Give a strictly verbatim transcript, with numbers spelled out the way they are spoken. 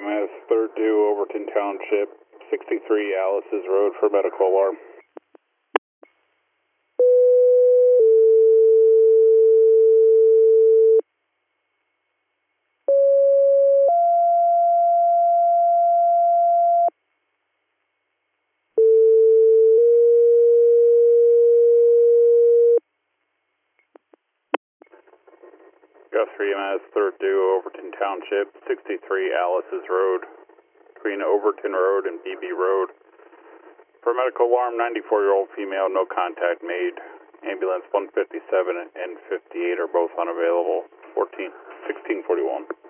M S, third due, Overton Township, sixty-three Alice's Road for medical alarm. Guthrie M S, third due, Overton Township, sixty-three Alice's Road, between Overton Road and B B Road. For medical alarm, ninety-four-year-old female, no contact made. Ambulance one fifty-seven and fifty-eight are both unavailable. fourteen, sixteen forty-one.